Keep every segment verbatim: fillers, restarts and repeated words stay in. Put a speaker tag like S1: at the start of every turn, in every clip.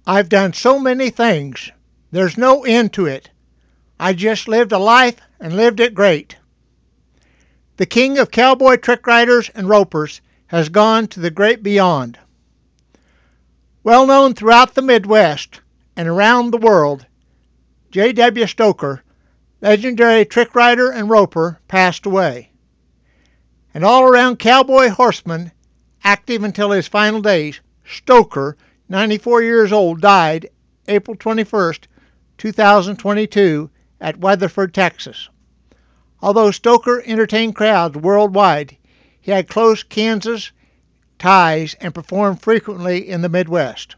S1: I've done so many things. There's no end to it. I just lived a life and lived it great. The king of cowboy trick riders and ropers has gone to the great beyond. Well known throughout the Midwest and around the world, J W. Stoker, legendary trick rider and roper, passed away. An all-around cowboy horseman, active until his final days, Stoker, ninety-four years old, died April twenty-first, two thousand twenty-two at Weatherford, Texas. Although Stoker entertained crowds worldwide, he had close Kansas ties and performed frequently in the Midwest.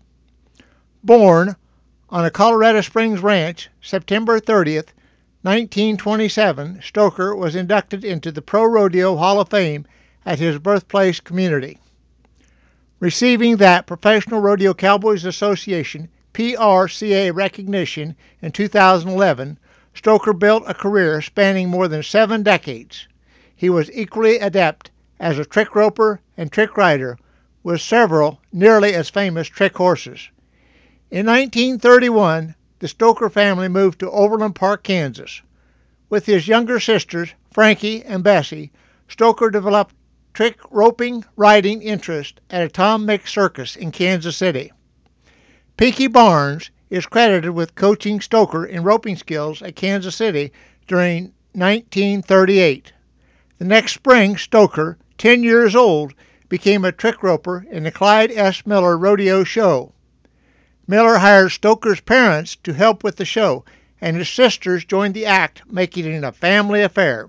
S1: Born on a Colorado Springs ranch, September thirtieth, nineteen twenty-seven, Stoker was inducted into the Pro Rodeo Hall of Fame at his birthplace community. Receiving that Professional Rodeo Cowboys Association P R C A recognition in two thousand eleven, Stoker built a career spanning more than seven decades. He was equally adept as a trick roper and trick rider, with several nearly as famous trick horses. In nineteen thirty-one, the Stoker family moved to Overland Park, Kansas. With his younger sisters, Frankie and Bessie, Stoker developed trick roping riding interest at a Tom Mix circus in Kansas City. Pinky Barnes is credited with coaching Stoker in roping skills at Kansas City during nineteen thirty-eight. The next spring, Stoker, ten years old, became a trick roper in the Clyde S. Miller Rodeo Show. Miller hired Stoker's parents to help with the show, and his sisters joined the act, making it a family affair.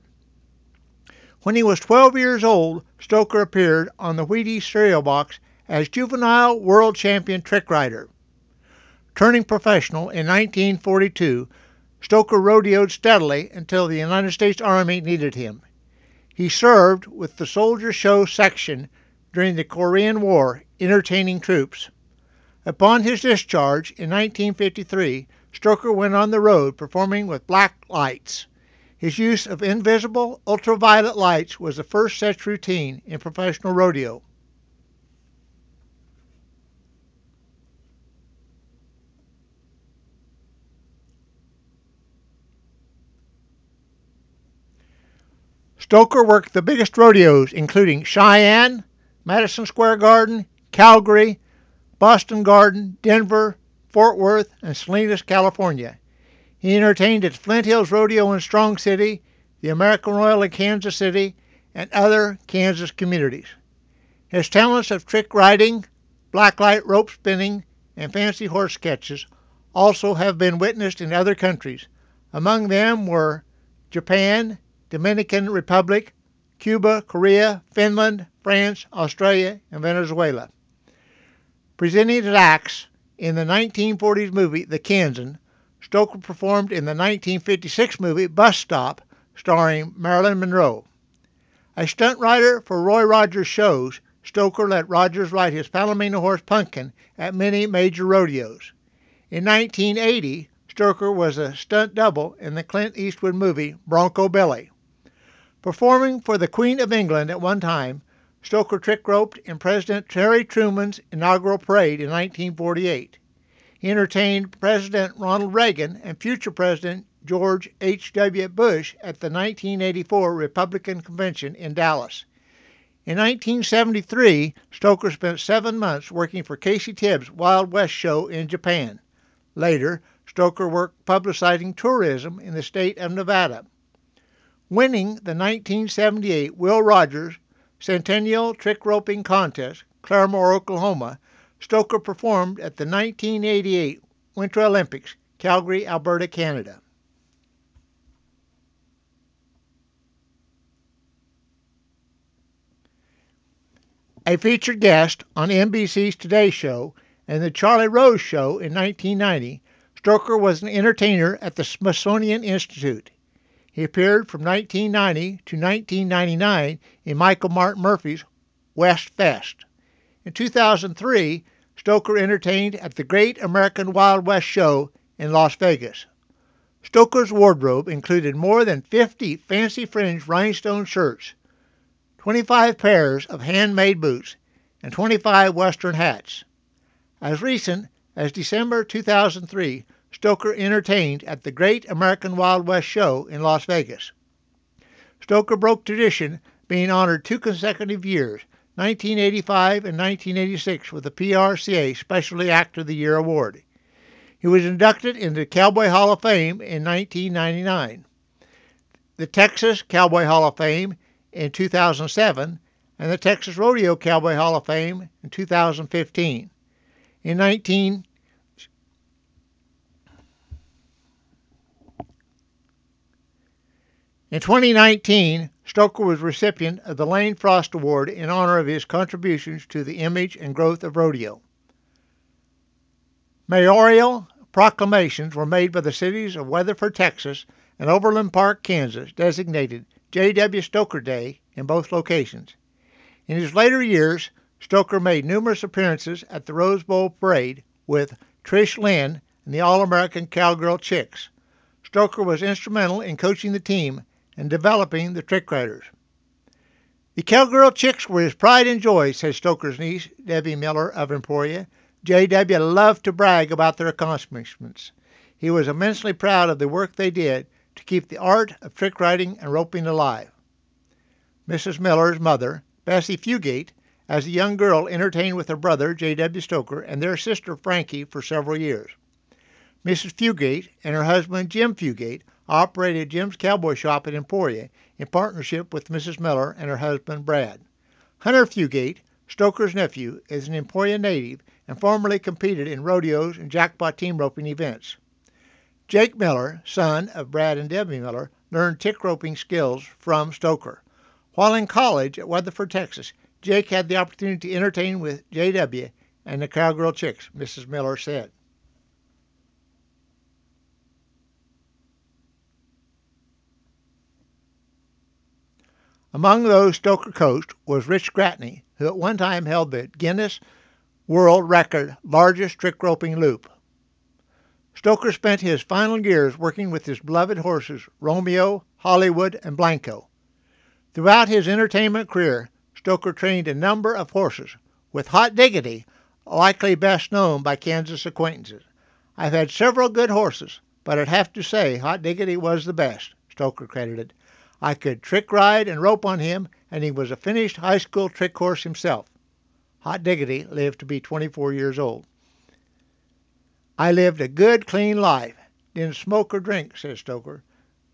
S1: When he was twelve years old, Stoker appeared on the Wheaties cereal box as Juvenile World Champion Trick Rider. Turning professional in nineteen forty-two, Stoker rodeoed steadily until the United States Army needed him. He served with the Soldier Show section during the Korean War, entertaining troops. Upon his discharge in nineteen fifty-three, Stoker went on the road performing with black lights. His use of invisible ultraviolet lights was the first such routine in professional rodeo. Stoker worked the biggest rodeos, including Cheyenne, Madison Square Garden, Calgary, Boston Garden, Denver, Fort Worth, and Salinas, California. He entertained at Flint Hills Rodeo in Strong City, the American Royal in Kansas City, and other Kansas communities. His talents of trick riding, blacklight rope spinning, and fancy horse sketches also have been witnessed in other countries. Among them were Japan, Dominican Republic, Cuba, Korea, Finland, France, Australia, and Venezuela. Presenting his acts in the nineteen forties movie The Kansan, Stoker performed in the nineteen fifty-six movie Bus Stop, starring Marilyn Monroe. A stunt rider for Roy Rogers shows, Stoker let Rogers ride his Palomino horse Pumpkin at many major rodeos. In nineteen eighty, Stoker was a stunt double in the Clint Eastwood movie Bronco Billy. Performing for the Queen of England at one time, Stoker trick roped in President Harry Truman's inaugural parade in nineteen forty-eight. He entertained President Ronald Reagan and future President George H W Bush at the nineteen eighty-four Republican Convention in Dallas. In nineteen seventy-three, Stoker spent seven months working for Casey Tibbs' Wild West show in Japan. Later, Stoker worked publicizing tourism in the state of Nevada. Winning the nineteen seventy-eight Will Rogers Centennial Trick Roping Contest, Claremore, Oklahoma, Stoker performed at the nineteen eighty-eight Winter Olympics, Calgary, Alberta, Canada. A featured guest on N B C's Today Show and The Charlie Rose Show in nineteen ninety, Stoker was an entertainer at the Smithsonian Institute. He appeared from nineteen ninety to nineteen ninety-nine in Michael Martin Murphy's West Fest. In two thousand three, Stoker entertained at the Great American Wild West Show in Las Vegas. Stoker's wardrobe included more than fifty fancy fringed rhinestone shirts, twenty-five pairs of handmade boots, and twenty-five Western hats. As recent as December two thousand three, Stoker entertained at the Great American Wild West Show in Las Vegas. Stoker broke tradition, being honored two consecutive years, nineteen eighty-five and nineteen eighty-six, with the P R C A Specialty Actor of the Year award. He was inducted into the Cowboy Hall of Fame in nineteen ninety-nine, the Texas Cowboy Hall of Fame in two thousand seven, and the Texas Rodeo Cowboy Hall of Fame in two thousand fifteen. In nineteen In twenty nineteen, Stoker was recipient of the Lane Frost Award in honor of his contributions to the image and growth of rodeo. Mayoral proclamations were made by the cities of Weatherford, Texas, and Overland Park, Kansas, designated J W. Stoker Day in both locations. In his later years, Stoker made numerous appearances at the Rose Bowl Parade with Trish Lynn and the All-American Cowgirl Chicks. Stoker was instrumental in coaching the team and developing the Trick Riders. The Cowgirl Chicks were his pride and joy, says Stoker's niece, Debbie Miller of Emporia. J W loved to brag about their accomplishments. He was immensely proud of the work they did to keep the art of trick riding and roping alive. Missus Miller's mother, Bessie Fugate, as a young girl entertained with her brother, J W Stoker, and their sister, Frankie, for several years. Missus Fugate and her husband, Jim Fugate, operated Jim's Cowboy Shop at Emporia in partnership with Missus Miller and her husband, Brad. Hunter Fugate, Stoker's nephew, is an Emporia native and formerly competed in rodeos and jackpot team roping events. Jake Miller, son of Brad and Debbie Miller, learned tick roping skills from Stoker. While in college at Weatherford, Texas, Jake had the opportunity to entertain with J W and the Cowgirl Chicks, Missus Miller said. Among those Stoker coached was Rich Gratney, who at one time held the Guinness World Record largest trick roping loop. Stoker spent his final years working with his beloved horses Romeo, Hollywood, and Blanco. Throughout his entertainment career, Stoker trained a number of horses, with Hot Diggity likely best known by Kansas acquaintances. I've had several good horses, but I'd have to say Hot Diggity was the best, Stoker credited. I could trick ride and rope on him, and he was a finished high school trick horse himself. Hot Diggity lived to be twenty-four years old. I lived a good, clean life. Didn't smoke or drink, says Stoker.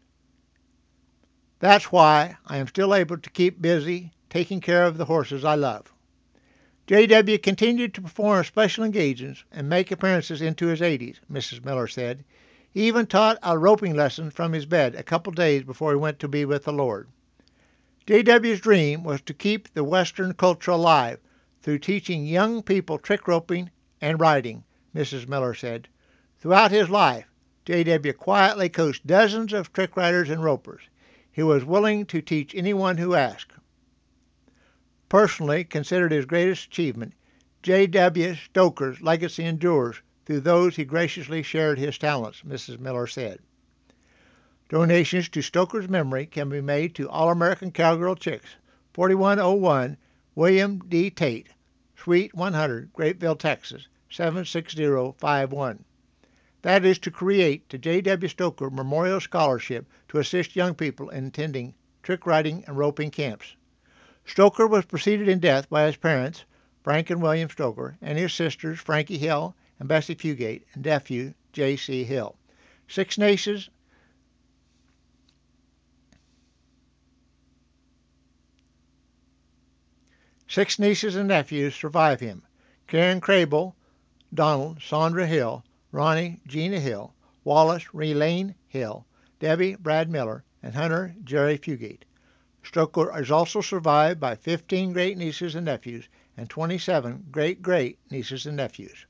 S1: That's why I am still able to keep busy taking care of the horses I love. J W continued to perform special engagements and make appearances into his eighties, Missus Miller said. He even taught a roping lesson from his bed a couple days before he went to be with the Lord. J W's dream was to keep the Western culture alive through teaching young people trick roping and riding, Missus Miller said. Throughout his life, J W quietly coached dozens of trick riders and ropers. He was willing to teach anyone who asked. Personally considered his greatest achievement, J W Stoker's legacy endures through those he graciously shared his talents, Missus Miller said. Donations to Stoker's memory can be made to All-American Cowgirl Chicks, forty-one oh one William D. Tate, Suite one hundred, Grapeville, Texas, seven six zero five one. That is to create the J W Stoker Memorial Scholarship to assist young people in attending trick riding and roping camps. Stoker was preceded in death by his parents, Frank and William Stoker, and his sisters, Frankie Hill and Bessie Fugate, and nephew, J C Hill. Six nieces Six nieces and nephews survive him. Karen Crable, Donald, Sandra Hill, Ronnie, Gina Hill, Wallace, Relaine Hill, Debbie, Brad Miller, and Hunter, Jerry Fugate. Stoker is also survived by fifteen great-nieces and nephews and twenty-seven great-great-nieces and nephews.